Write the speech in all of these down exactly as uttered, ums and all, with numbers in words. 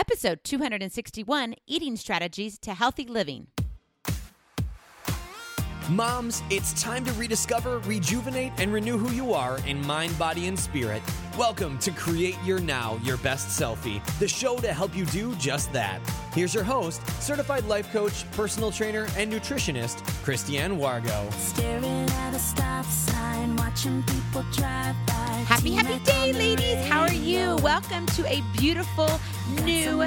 episode two hundred sixty-one, Eating Strategies to Healthy Living. Moms, it's time to rediscover, rejuvenate, and renew who you are in mind, body, and spirit. Welcome to Create Your Now, Your Best Selfie, the show to help you do just that. Here's your host, certified life coach, personal trainer, and nutritionist, Christiane Wargo. Staring at a stop sign, watching people drive by. Happy, happy day, ladies. How are you? Welcome to a beautiful, new,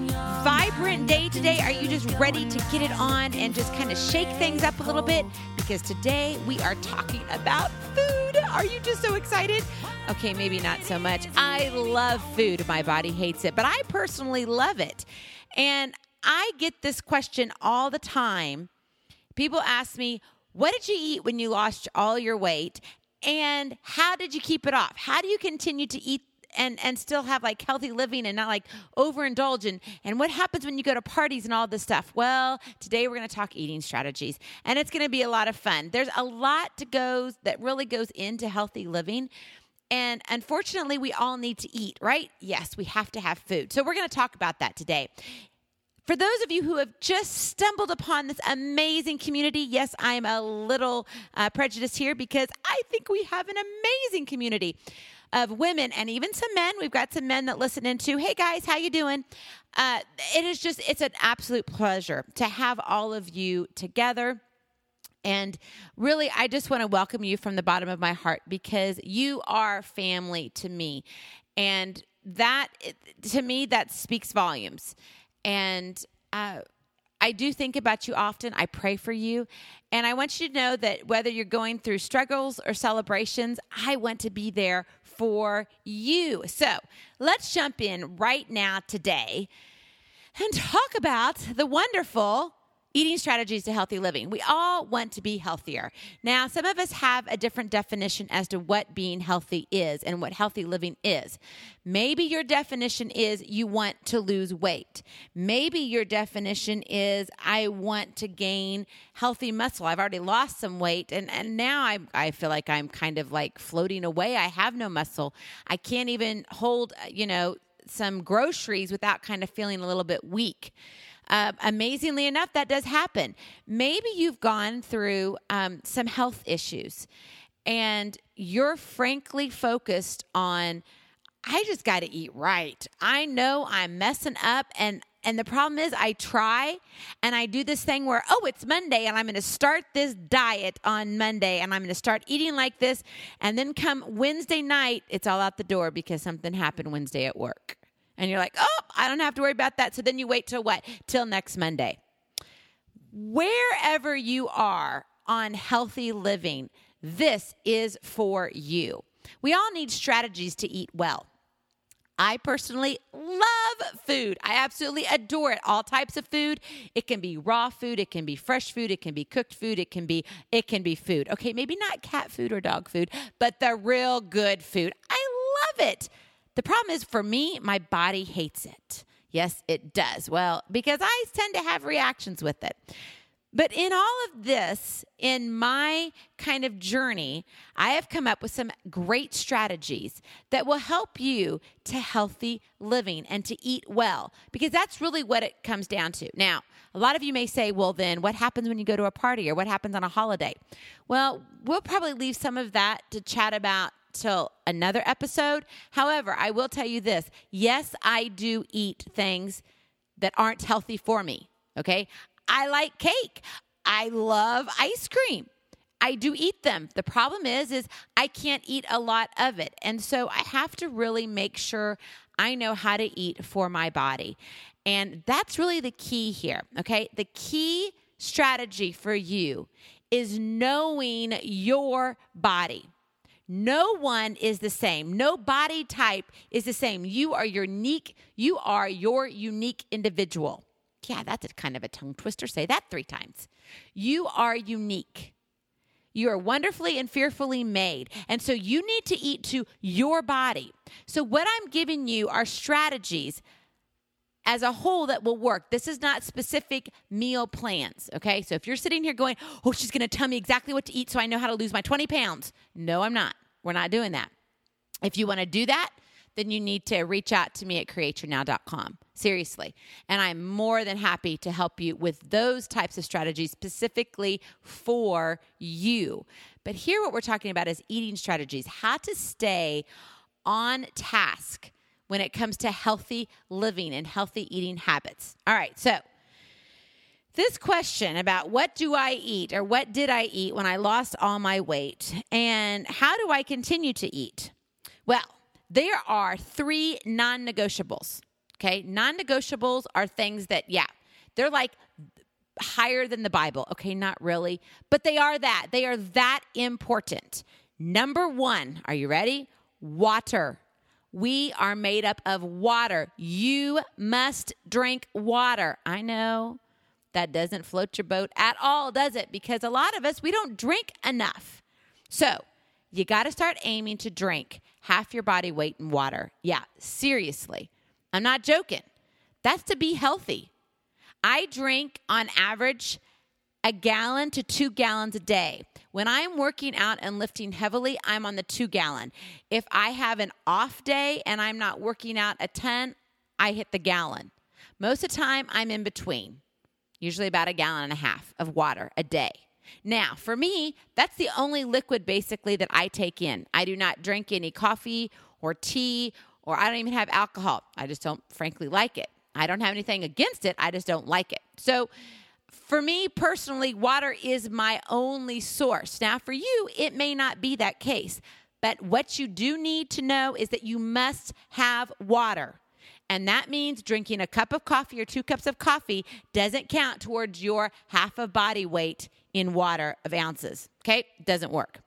vibrant day today. Are you just ready to get it on and just kind of shake things up a little bit? Because today we are talking about food. Are you just so excited? Okay, maybe not so much. I love food. My body hates it, but I personally love it. And I get this question all the time. People ask me, what did you eat when you lost all your weight? And how did you keep it off? How do you continue to eat and, and still have like healthy living and not like overindulge? And, and what happens when you go to parties and all this stuff? Well, today we're going to talk eating strategies, and it's going to be a lot of fun. There's a lot to go that really goes into healthy living. And unfortunately, we all need to eat, right? Yes, we have to have food. So we're going to talk about that today. For those of you who have just stumbled upon this amazing community, yes, I'm a little uh, prejudiced here because I think we have an amazing community of women and even some men. We've got some men that listen into, hey guys, how you doing? Uh, it is just, it's an absolute pleasure to have all of you together. And really, I just want to welcome you from the bottom of my heart because you are family to me. And that, to me, that speaks volumes. And uh, I do think about you often. I pray for you. And I want you to know that whether you're going through struggles or celebrations, I want to be there for you. So let's jump in right now today and talk about the wonderful eating strategies to healthy living. We all want to be healthier. Now, some of us have a different definition as to what being healthy is and what healthy living is. Maybe your definition is you want to lose weight. Maybe your definition is I want to gain healthy muscle. I've already lost some weight, and, and now I, I feel like I'm kind of like floating away. I have no muscle. I can't even hold, you know, some groceries without kind of feeling a little bit weak. Uh, amazingly enough, that does happen. Maybe you've gone through um, some health issues and you're frankly focused on, I just got to eat right. I know I'm messing up. And, and the problem is I try and I do this thing where, oh, it's Monday and I'm going to start this diet on Monday and I'm going to start eating like this. And then come Wednesday night, it's all out the door because something happened Wednesday at work. And you're like, oh, I don't have to worry about that. So then you wait till what? Till next Monday. Wherever you are on healthy living, this is for you. We all need strategies to eat well. I personally love food. I absolutely adore it. All types of food. It can be raw food. It can be fresh food. It can be cooked food. It can be, it can be food. Okay, maybe not cat food or dog food, but the real good food. I love it. The problem is for me, my body hates it. Yes, it does. Well, because I tend to have reactions with it. But in all of this, in my kind of journey, I have come up with some great strategies that will help you to healthy living and to eat well, because that's really what it comes down to. Now, a lot of you may say, well, then what happens when you go to a party or what happens on a holiday? Well, we'll probably leave some of that to chat about till another episode. However, I will tell you this. Yes, I do eat things that aren't healthy for me, okay? I like cake. I love ice cream. I do eat them. The problem is, is I can't eat a lot of it. And so I have to really make sure I know how to eat for my body. And that's really the key here, okay? The key strategy for you is knowing your body. No one is the same. No body type is the same. You are unique. You are your unique individual. Yeah, that's a kind of a tongue twister. Say that three times. You are unique. You are wonderfully and fearfully made. And so you need to eat to your body. So what I'm giving you are strategies as a whole that will work. This is not specific meal plans, okay? So if you're sitting here going, oh, she's going to tell me exactly what to eat so I know how to lose my twenty pounds. No, I'm not. We're not doing that. If you want to do that, then you need to reach out to me at create your now dot com. Seriously. And I'm more than happy to help you with those types of strategies specifically for you. But here what we're talking about is eating strategies, how to stay on task when it comes to healthy living and healthy eating habits. All right, so this question about what do I eat or what did I eat when I lost all my weight and how do I continue to eat? Well, there are three non-negotiables, okay? Non-negotiables are things that, yeah, they're like higher than the Bible. Okay, not really, but they are that. They are that important. Number one, are you ready? Water. We are made up of water. You must drink water. I know that doesn't float your boat at all, does it? Because a lot of us, we don't drink enough. So you got to start aiming to drink half your body weight in water. Yeah, seriously. I'm not joking. That's to be healthy. I drink on average a gallon to two gallons a day. When I'm working out and lifting heavily, I'm on the two gallon. If I have an off day and I'm not working out a ton, I hit the gallon. Most of the time, I'm in between, usually about a gallon and a half of water a day. Now, for me, that's the only liquid basically that I take in. I do not drink any coffee or tea, or I don't even have alcohol. I just don't frankly like it. I don't have anything against it. I just don't like it. So for me personally, water is my only source. Now, for you, it may not be that case. But what you do need to know is that you must have water. And that means drinking a cup of coffee or two cups of coffee doesn't count towards your half of body weight in water of ounces. Okay? Doesn't work.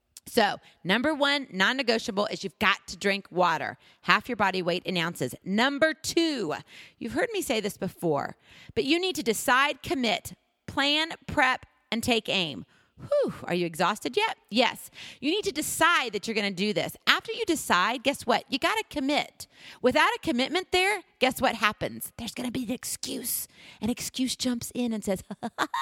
So number one, non-negotiable is you've got to drink water, half your body weight in ounces. Number two, you've heard me say this before, but you need to decide, commit, plan, prep, and take aim. Whew, are you exhausted yet? Yes. You need to decide that you're going to do this. After you decide, guess what? You got to commit. Without a commitment there, guess what happens? There's going to be an excuse. An excuse jumps in and says,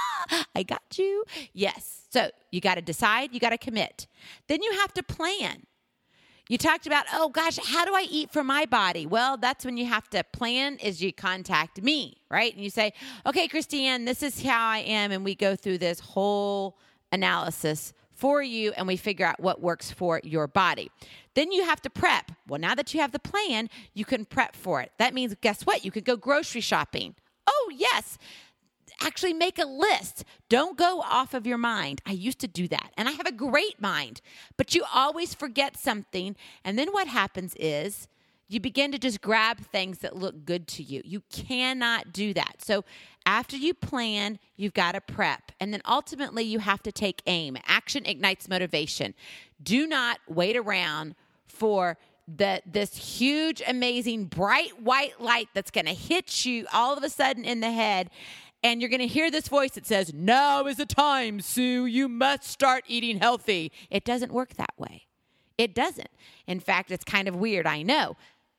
I got you. Yes. So you got to decide. You got to commit. Then you have to plan. You talked about, oh gosh, how do I eat for my body? Well, that's when you have to plan is you contact me, right? And you say, okay, Christiane, this is how I am. And we go through this whole analysis for you and we figure out what works for your body. Then you have to prep. Well, now that you have the plan, you can prep for it. That means, guess what? You could go grocery shopping. Oh, yes. Actually make a list. Don't go off of your mind. I used to do that and I have a great mind, but you always forget something. And then what happens is you begin to just grab things that look good to you. You cannot do that. So after you plan, you've got to prep. And then ultimately you have to take aim. Action ignites motivation. Do not wait around for the this huge, amazing, bright white light that's going to hit you all of a sudden in the head. And you're going to hear this voice that says, now is the time, Sue. You must start eating healthy. It doesn't work that way. It doesn't. In fact, it's kind of weird, I know.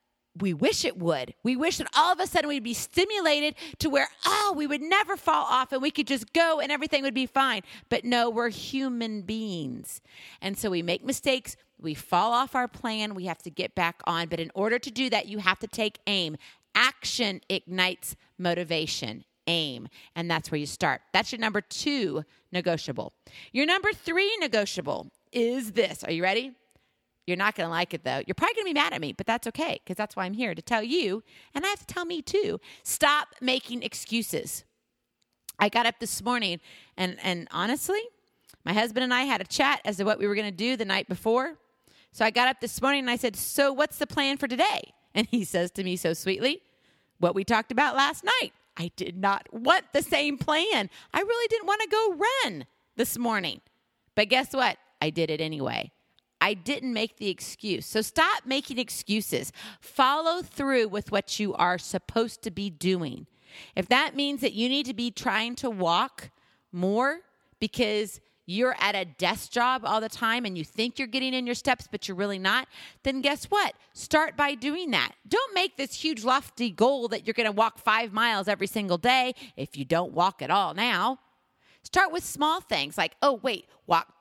We wish it would. We wish that all of a sudden we'd be stimulated to where, oh, we would never fall off and we could just go and everything would be fine. But no, we're human beings. And so we make mistakes. We fall off our plan. We have to get back on. But in order to do that, you have to take aim. Action ignites motivation. Aim. And that's where you start. That's your number two negotiable. Your number three negotiable is this. Are you ready? You're not going to like it, though. You're probably going to be mad at me, but that's okay, because that's why I'm here, to tell you, and I have to tell me too, stop making excuses. I got up this morning, and, and honestly, my husband and I had a chat as to what we were going to do the night before. So I got up this morning, and I said, so what's the plan for today? And he says to me so sweetly, what we talked about last night. I did not want the same plan. I really didn't want to go run this morning. But guess what? I did it anyway. I didn't make the excuse. So stop making excuses. Follow through with what you are supposed to be doing. If that means that you need to be trying to walk more because you're at a desk job all the time and you think you're getting in your steps, but you're really not, then guess what? Start by doing that. Don't make this huge lofty goal that you're going to walk five miles every single day if you don't walk at all now. Start with small things like, oh, wait, walk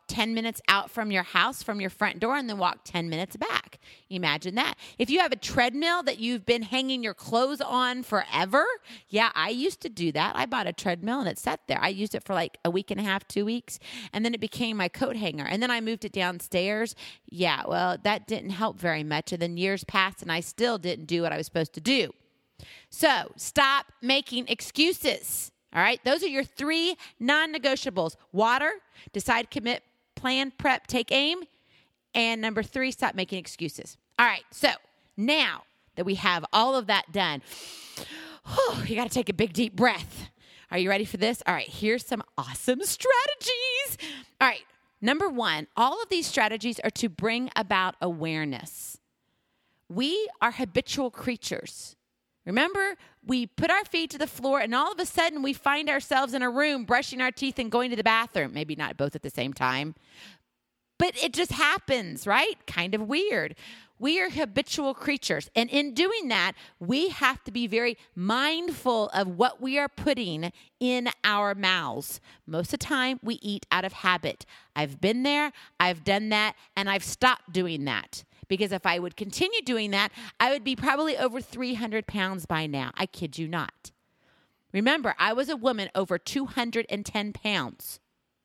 ten minutes out from your house, from your front door, and then walk ten minutes back. Imagine that. If you have a treadmill that you've been hanging your clothes on forever, yeah, I used to do that. I bought a treadmill and it sat there. I used it for like a week and a half, two weeks, and then it became my coat hanger. And then I moved it downstairs. Yeah, well, that didn't help very much. And then years passed and I still didn't do what I was supposed to do. So stop making excuses. All right, those are your three non-negotiables. Water, decide, commit, plan, prep, take aim. And number three, stop making excuses. All right, so now that we have all of that done, whew, you got to take a big, deep breath. Are you ready for this? All right, here's some awesome strategies. All right, number one, all of these strategies are to bring about awareness. We are habitual creatures. Remember, we put our feet to the floor and all of a sudden we find ourselves in a room brushing our teeth and going to the bathroom. Maybe not both at the same time, but it just happens, right? Kind of weird. We are habitual creatures. And in doing that, we have to be very mindful of what we are putting in our mouths. Most of the time, we eat out of habit. I've been there, I've done that, and I've stopped doing that. Because if I would continue doing that, I would be probably over three hundred pounds by now. I kid you not. Remember, I was a woman over two hundred ten pounds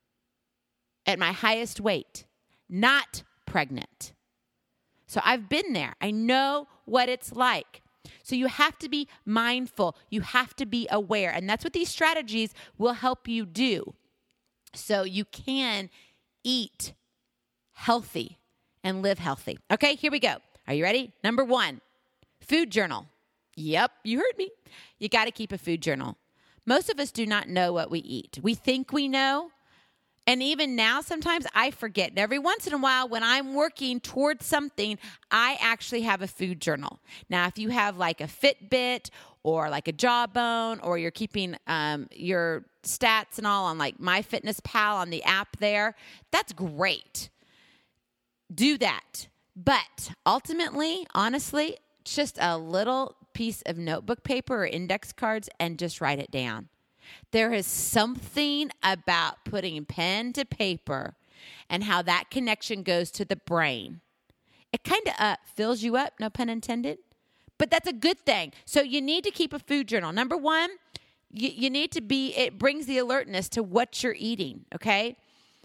at my highest weight, not pregnant. So I've been there. I know what it's like. So you have to be mindful. You have to be aware. And that's what these strategies will help you do. So you can eat healthy and live healthy. Okay, here we go. Are you ready? Number one, food journal. Yep, you heard me. You got to keep a food journal. Most of us do not know what we eat. We think we know. And even now, sometimes I forget. And every once in a while, when I'm working towards something, I actually have a food journal. Now, if you have like a Fitbit or like a Jawbone, or you're keeping um, your stats and all on like MyFitnessPal on the app there, that's great. Do that. But ultimately, honestly, just a little piece of notebook paper or index cards and just write it down. There is something about putting pen to paper and how that connection goes to the brain. It kind of uh, fills you up, no pun intended, but that's a good thing. So you need to keep a food journal. Number one, you, you need to be, it brings the alertness to what you're eating, okay?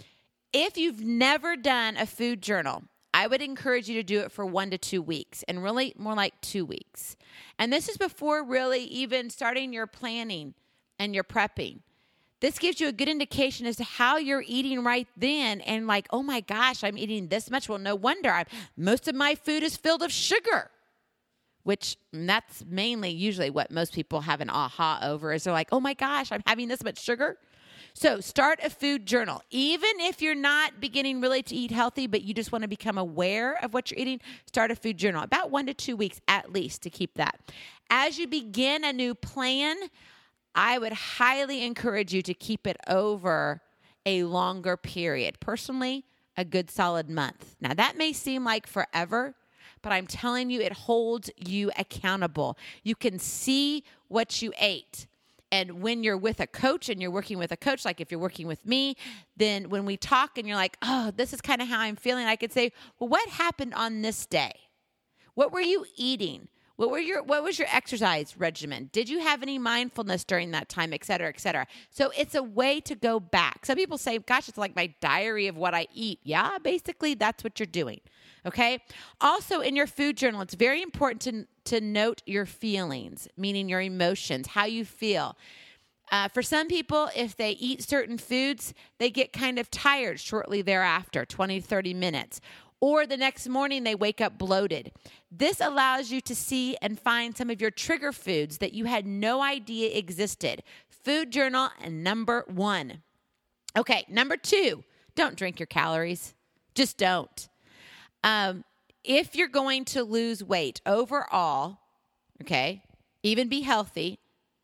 If you've never done a food journal, I would encourage you to do it for one to two weeks and really more like two weeks. And this is before really even starting your planning and your prepping. This gives you a good indication as to how you're eating right then and like, oh my gosh, I'm eating this much. Well, no wonder. I'm, most of my food is filled with sugar, which that's mainly usually what most people have an aha over is they're like, oh my gosh, I'm having this much sugar. So start a food journal. Even if you're not beginning really to eat healthy, but you just want to become aware of what you're eating, start a food journal. About one to two weeks at least to keep that. As you begin a new plan, I would highly encourage you to keep it over a longer period. Personally, a good solid month. Now, that may seem like forever, but I'm telling you, it holds you accountable. You can see what you ate. And when you're with a coach and you're working with a coach, like if you're working with me, then when we talk and you're like, oh, this is kind of how I'm feeling, I could say, well, what happened on this day? What were you eating? What were your what was your exercise regimen? Did you have any mindfulness during that time, et cetera, et cetera? So it's a way to go back. Some people say, gosh, it's like my diary of what I eat. Yeah, basically that's what you're doing. Okay. Also in your food journal, it's very important to, to note your feelings, meaning your emotions, how you feel. Uh, for some people, if they eat certain foods, they get kind of tired shortly thereafter, twenty, thirty minutes. Or the next morning, they wake up bloated. This allows you to see and find some of your trigger foods that you had no idea existed. Food journal and number one. Okay, number two, don't drink your calories. Just don't. Um, if you're going to lose weight overall, okay, even be healthy,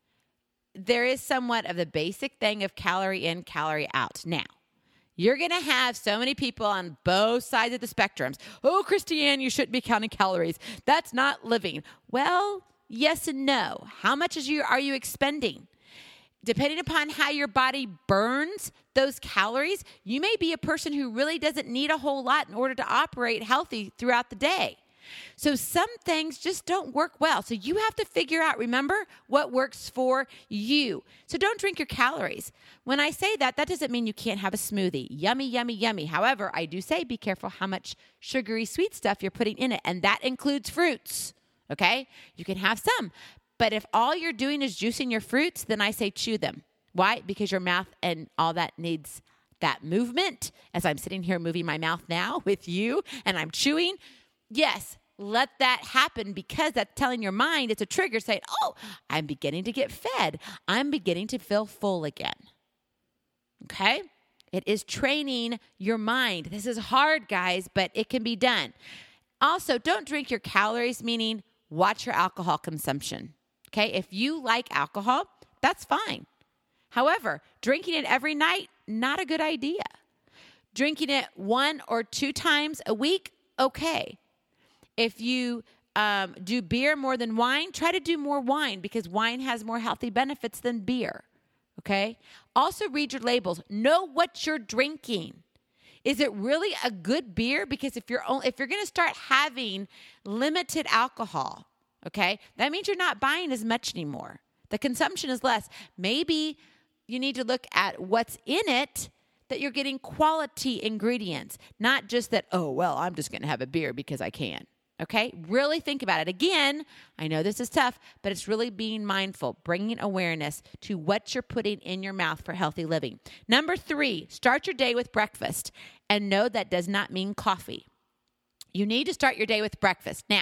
there is somewhat of the basic thing of calorie in, calorie out. Now, you're going to have so many people on both sides of the spectrums. Oh, Christiane, you shouldn't be counting calories. That's not living. Well, yes and no. How much is you, are you expending? depending upon how your body burns those calories, you may be a person who really doesn't need a whole lot in order to operate healthy throughout the day. So some things just don't work well. So you have to figure out, remember, what works for you. So don't drink your calories. When I say that, that doesn't mean you can't have a smoothie. Yummy, yummy, yummy. However, I do say be careful how much sugary sweet stuff you're putting in it, and that includes fruits, okay? You can have some. But if all you're doing is juicing your fruits, then I say chew them. Why? Because your mouth and all that needs that movement. As I'm sitting here moving my mouth now with you and I'm chewing, yes, let that happen because that's telling your mind, it's a trigger saying, oh, I'm beginning to get fed. I'm beginning to feel full again. Okay? It is training your mind. This is hard, guys, but it can be done. Also, don't drink your calories, meaning watch your alcohol consumption. Okay? If you like alcohol, that's fine. However, drinking it every night, not a good idea. Drinking it one or two times a week, okay. If you um, do beer more than wine, try to do more wine because wine has more healthy benefits than beer, okay? Also, read your labels. Know what you're drinking. Is it really a good beer? Because if you're only, if you're going to start having limited alcohol, okay, that means you're not buying as much anymore. The consumption is less. Maybe you need to look at what's in it, that you're getting quality ingredients, not just that, oh, well, I'm just going to have a beer because I can. Okay, really think about it. Again, I know this is tough, but it's really being mindful, bringing awareness to what you're putting in your mouth for healthy living. Number three, start your day with breakfast. And no, that does not mean coffee. You need to start your day with breakfast. Now,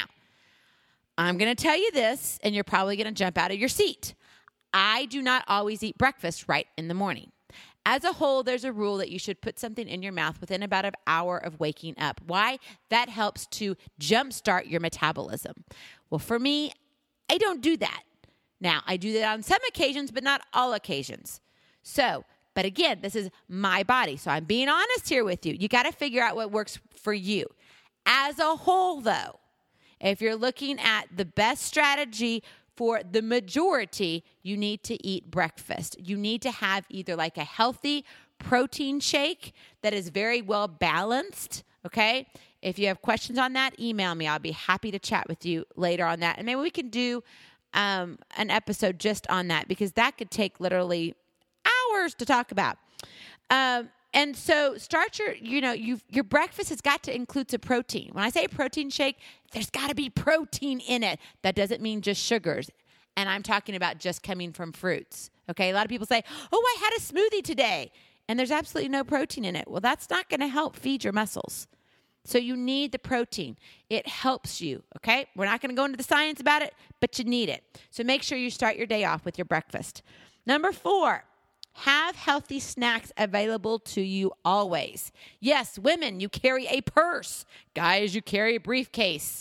I'm going to tell you this, and you're probably going to jump out of your seat. I do not always eat breakfast right in the morning. As a whole, there's a rule that you should put something in your mouth within about an hour of waking up. Why? That helps to jumpstart your metabolism. Well, for me, I don't do that. Now, I do that on some occasions, but not all occasions. So, but again, this is my body. So I'm being honest here with you. You got to figure out what works for you. As a whole, though, if you're looking at the best strategy for the majority, you need to eat breakfast. You need to have either like a healthy protein shake that is very well balanced, okay? If you have questions on that, email me. I'll be happy to chat with you later on that. And maybe we can do um, an episode just on that because that could take literally hours to talk about. Um, and so start your, you know, you've, your breakfast has got to include some protein. When I say protein shake, there's got to be protein in it. That doesn't mean just sugars. And I'm talking about just coming from fruits. Okay. A lot of people say, oh, I had a smoothie today and there's absolutely no protein in it. Well, that's not going to help feed your muscles. So you need the protein. It helps you. Okay. We're not going to go into the science about it, but you need it. So make sure you start your day off with your breakfast. Number four, have healthy snacks available to you always. Yes, women, you carry a purse. Guys, you carry a briefcase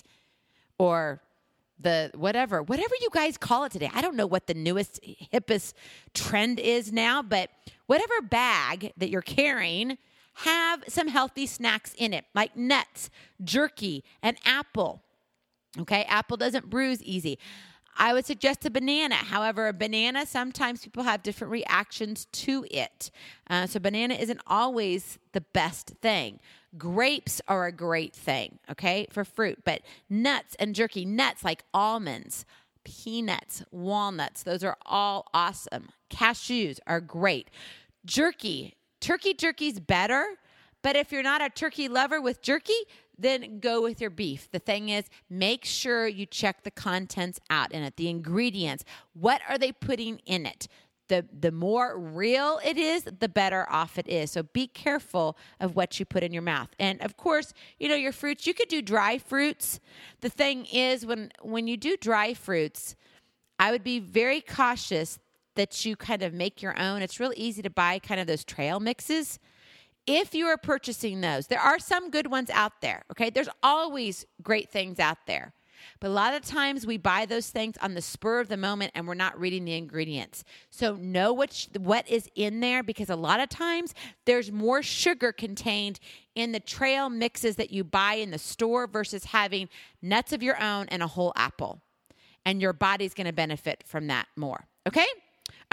or the whatever, whatever you guys call it today. I don't know what the newest, hippest trend is now, but whatever bag that you're carrying, have some healthy snacks in it, like nuts, jerky, an apple. Okay, apple doesn't bruise easy. I would suggest a banana. However, a banana, sometimes people have different reactions to it. Uh, so banana isn't always the best thing. Grapes are a great thing, okay, for fruit. But nuts and jerky, nuts like almonds, peanuts, walnuts, those are all awesome. Cashews are great. Jerky, turkey jerky's better. But if you're not a turkey lover with jerky, then go with your beef. The thing is, make sure you check the contents out in it, the ingredients. What are they putting in it? The, the more real it is, the better off it is. So be careful of what you put in your mouth. And of course, you know, your fruits, you could do dry fruits. The thing is, when, when you do dry fruits, I would be very cautious that you kind of make your own. It's really easy to buy kind of those trail mixes. If you are purchasing those, there are some good ones out there, okay? There's always great things out there. But a lot of times we buy those things on the spur of the moment and we're not reading the ingredients. So know what, what is in there because a lot of times there's more sugar contained in the trail mixes that you buy in the store versus having nuts of your own and a whole apple. And your body's going to benefit from that more, okay?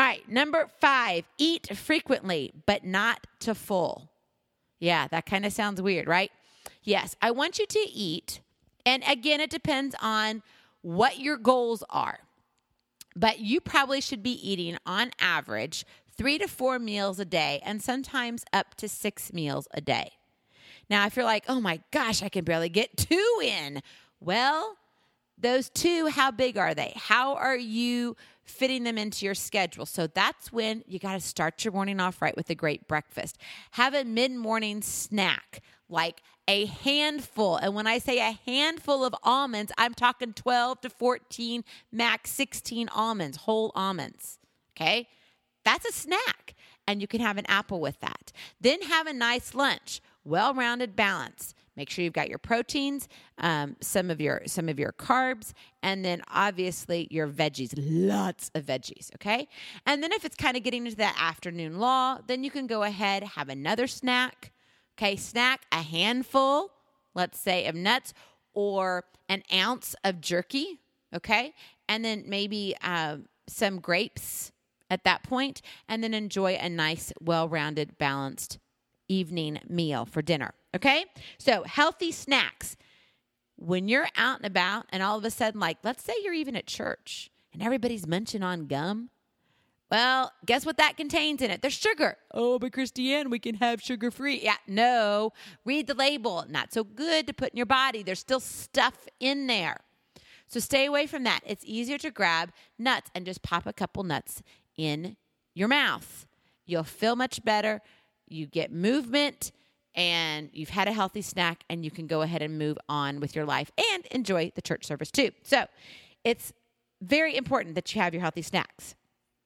All right, number five, eat frequently, but not to full. Yeah, that kind of sounds weird, right? Yes, I want you to eat. And again, it depends on what your goals are. But you probably should be eating, on average, three to four meals a day, and sometimes up to six meals a day. Now, if you're like, oh my gosh, I can barely get two in. Well, those two, how big are they? How are you fitting them into your schedule? So that's when you got to start your morning off right with a great breakfast. Have a mid-morning snack, like a handful. And when I say a handful of almonds, I'm talking twelve to fourteen, max sixteen almonds, whole almonds. Okay? That's a snack. And you can have an apple with that. Then have a nice lunch, well-rounded balance. Make sure you've got your proteins, um, some of your some of your carbs, and then obviously your veggies, lots of veggies, okay? And then if it's kind of getting into that afternoon lull, then you can go ahead, have another snack, okay? Snack, a handful, let's say, of nuts or an ounce of jerky, okay? And then maybe uh, some grapes at that point, and then enjoy a nice, well-rounded, balanced evening meal for dinner. Okay? So healthy snacks. When you're out and about and all of a sudden, like, let's say you're even at church and everybody's munching on gum. Well, guess what that contains in it? There's sugar. Oh, but Christiane, we can have sugar-free. Yeah, no. Read the label. Not so good to put in your body. There's still stuff in there. So stay away from that. It's easier to grab nuts and just pop a couple nuts in your mouth. You'll feel much better. You get movement, and you've had a healthy snack, and you can go ahead and move on with your life and enjoy the church service too. So it's very important that you have your healthy snacks.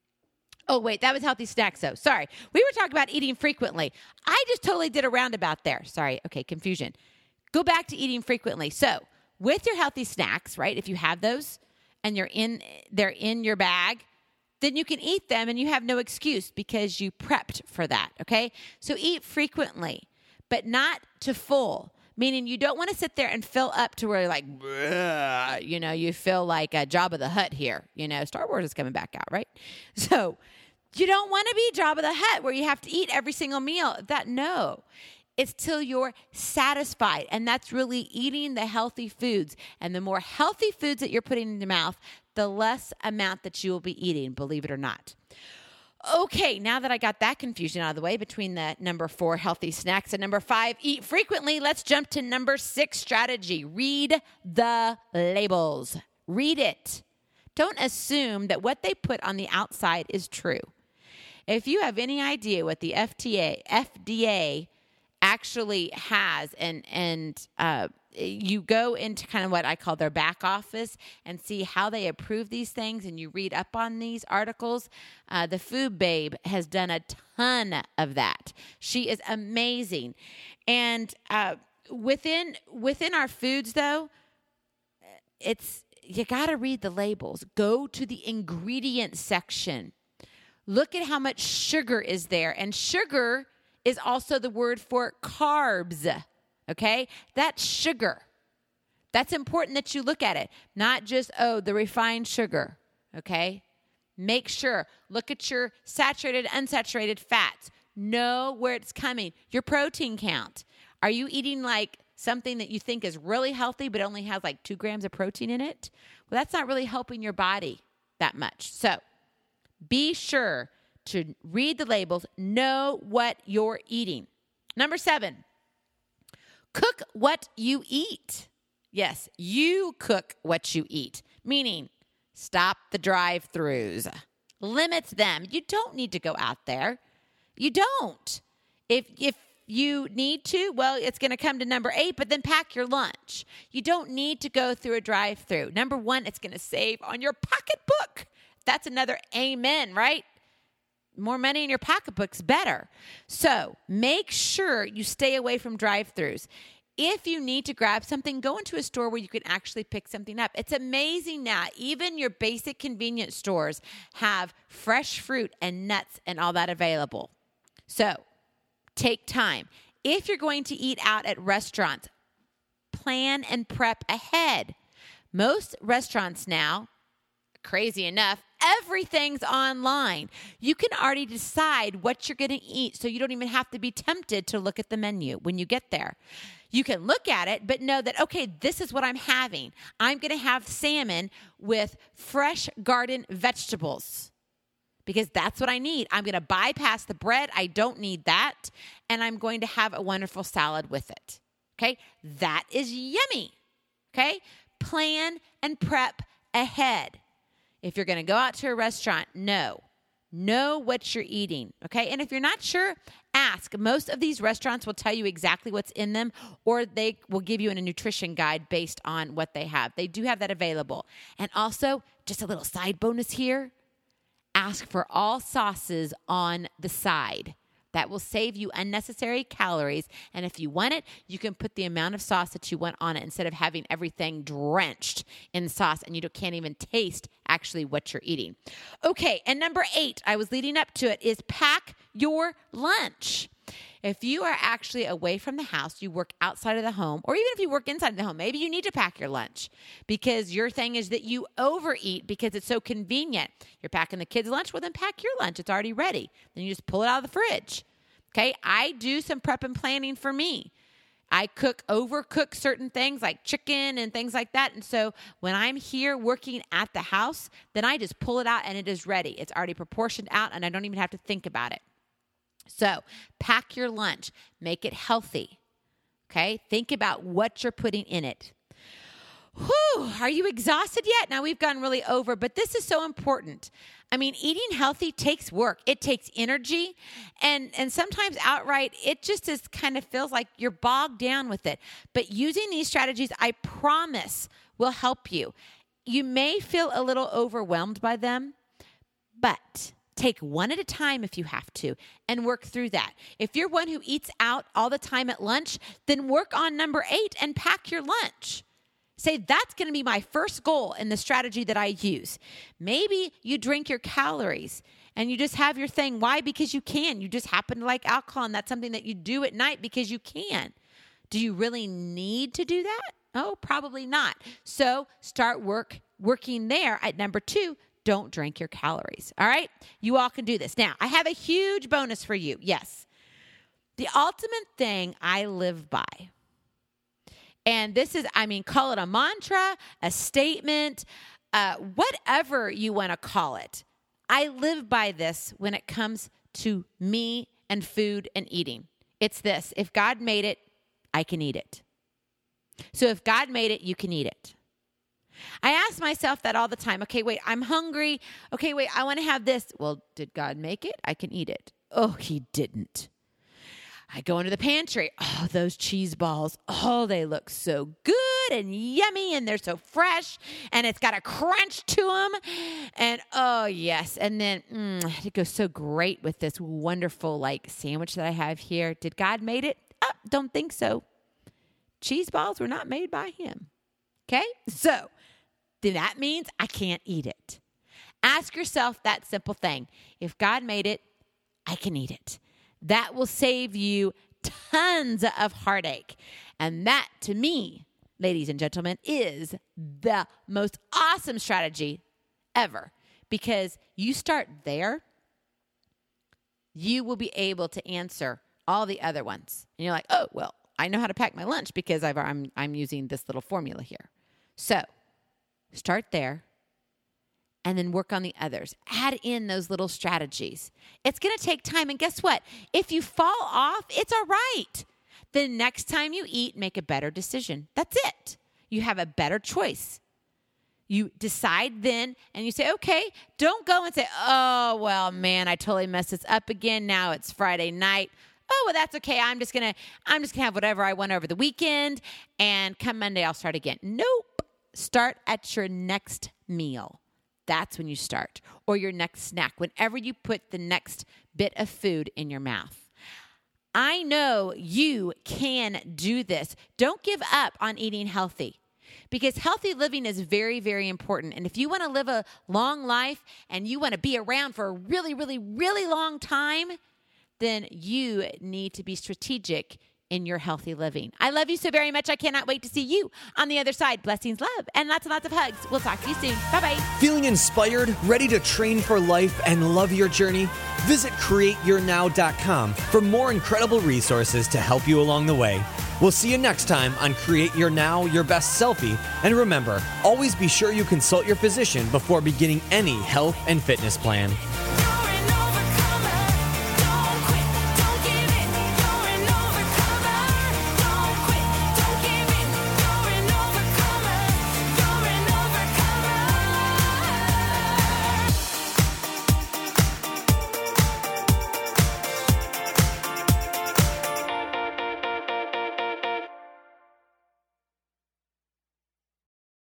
Oh, wait, that was healthy snacks, though. Sorry. We were talking about eating frequently. I just totally did a roundabout there. Sorry. Okay, confusion. Go back to eating frequently. So with your healthy snacks, right, if you have those and you're in, they're in your bag, then you can eat them and you have no excuse because you prepped for that, okay? So eat frequently, but not to full, meaning you don't want to sit there and fill up to where you're like, you know, you feel like a Jabba the Hutt here. You know, Star Wars is coming back out, right? So you don't want to be Jabba the Hutt where you have to eat every single meal. That, no. It's till you're satisfied, and that's really eating the healthy foods. And the more healthy foods that you're putting in your mouth, the less amount that you will be eating, believe it or not. Okay, now that I got that confusion out of the way between the number four, healthy snacks, and number five, eat frequently, let's jump to number six strategy. Read the labels. Read it. Don't assume that what they put on the outside is true. If you have any idea what the F D A, F D A actually has, and and uh, you go into kind of what I call their back office and see how they approve these things, and you read up on these articles. Uh, the Food Babe has done a ton of that. She is amazing, and uh, within within our foods, though, it's you got to read the labels. Go to the ingredient section. Look at how much sugar is there, and sugar is also the word for carbs, okay? That's sugar. That's important that you look at it, not just, oh, the refined sugar, okay? Make sure, look at your saturated, unsaturated fats. Know where it's coming. Your protein count. Are you eating like something that you think is really healthy but only has like two grams of protein in it? Well, that's not really helping your body that much. So be sure to read the labels, know what you're eating. Number seven, cook what you eat. Yes, you cook what you eat, meaning stop the drive-thrus. Limit them. You don't need to go out there. You don't. If if you need to, well, it's going to come to number eight, but then pack your lunch. You don't need to go through a drive-thru. Number one, it's going to save on your pocketbook. That's another amen, right? More money in your pocketbook's better. So make sure you stay away from drive-thrus. If you need to grab something, go into a store where you can actually pick something up. It's amazing now. Even your basic convenience stores have fresh fruit and nuts and all that available. So take time. If you're going to eat out at restaurants, plan and prep ahead. Most restaurants now, crazy enough, everything's online. You can already decide what you're going to eat, so you don't even have to be tempted to look at the menu when you get there. You can look at it, but know that, okay, this is what I'm having. I'm going to have salmon with fresh garden vegetables because that's what I need. I'm going to bypass the bread. I don't need that. And I'm going to have a wonderful salad with it. Okay? That is yummy. Okay? Plan and prep ahead. If you're going to go out to a restaurant, know. Know what you're eating, okay? And if you're not sure, ask. Most of these restaurants will tell you exactly what's in them, or they will give you a nutrition guide based on what they have. They do have that available. And also, just a little side bonus here, ask for all sauces on the side. That will save you unnecessary calories. And if you want it, you can put the amount of sauce that you want on it instead of having everything drenched in sauce and you can't even taste actually what you're eating. Okay, and number eight, I was leading up to it, is pack your lunch. If you are actually away from the house, you work outside of the home, or even if you work inside of the home, maybe you need to pack your lunch because your thing is that you overeat because it's so convenient. You're packing the kids' lunch, well, then pack your lunch. It's already ready. Then you just pull it out of the fridge. Okay, I do some prep and planning for me. I cook, overcook certain things like chicken and things like that. And so when I'm here working at the house, then I just pull it out and it is ready. It's already proportioned out and I don't even have to think about it. So pack your lunch, make it healthy, okay? Think about what you're putting in it. Whew, are you exhausted yet? Now we've gone really over, but this is so important. I mean, eating healthy takes work. It takes energy, and, and sometimes outright, it just is kind of feels like you're bogged down with it. But using these strategies, I promise, will help you. You may feel a little overwhelmed by them, but take one at a time if you have to and work through that. If you're one who eats out all the time at lunch, then work on number eight and pack your lunch. Say, that's going to be my first goal in the strategy that I use. Maybe you drink your calories and you just have your thing. Why? Because you can. You just happen to like alcohol, and that's something that you do at night because you can. Do you really need to do that? Oh, probably not. So start work working there at number two. Don't drink your calories. All right? You all can do this. Now, I have a huge bonus for you. Yes. The ultimate thing I live by. And this is, I mean, call it a mantra, a statement, uh, whatever you want to call it. I live by this when it comes to me and food and eating. It's this: if God made it, I can eat it. So if God made it, you can eat it. I ask myself that all the time. Okay, wait, I'm hungry. Okay, wait, I want to have this. Well, did God make it? I can eat it. Oh, he didn't. I go into the pantry. Oh, those cheese balls. Oh, they look so good and yummy, and they're so fresh, and it's got a crunch to them. And oh, yes. And then mm, it goes so great with this wonderful like sandwich that I have here. Did God made it? Oh, don't think so. Cheese balls were not made by him. Okay? So then that means I can't eat it. Ask yourself that simple thing. If God made it, I can eat it. That will save you tons of heartache. And that, to me, ladies and gentlemen, is the most awesome strategy ever. Because you start there, you will be able to answer all the other ones. And you're like, oh, well, I know how to pack my lunch because I've, I'm, I'm using this little formula here. So start there. And then work on the others. Add in those little strategies. It's going to take time. And guess what? If you fall off, it's all right. The next time you eat, make a better decision. That's it. You have a better choice. You decide then and you say, okay, don't go and say, oh, well, man, I totally messed this up again. Now it's Friday night. Oh, well, that's okay. I'm just going to, I'm just going to have whatever I want over the weekend. And come Monday, I'll start again. Nope. Start at your next meal. That's when you start, or your next snack, whenever you put the next bit of food in your mouth. I know you can do this. Don't give up on eating healthy, because healthy living is very, very important. And if you want to live a long life and you want to be around for a really, really, really long time, then you need to be strategic in your healthy living. I love you so very much. I cannot wait to see you on the other side. Blessings, love, and lots and lots of hugs. We'll talk to you soon. Bye-bye. Feeling inspired, ready to train for life, and love your journey? Visit create your now dot com for more incredible resources to help you along the way. We'll see you next time on Create Your Now, Your Best Selfie. And remember, always be sure you consult your physician before beginning any health and fitness plan.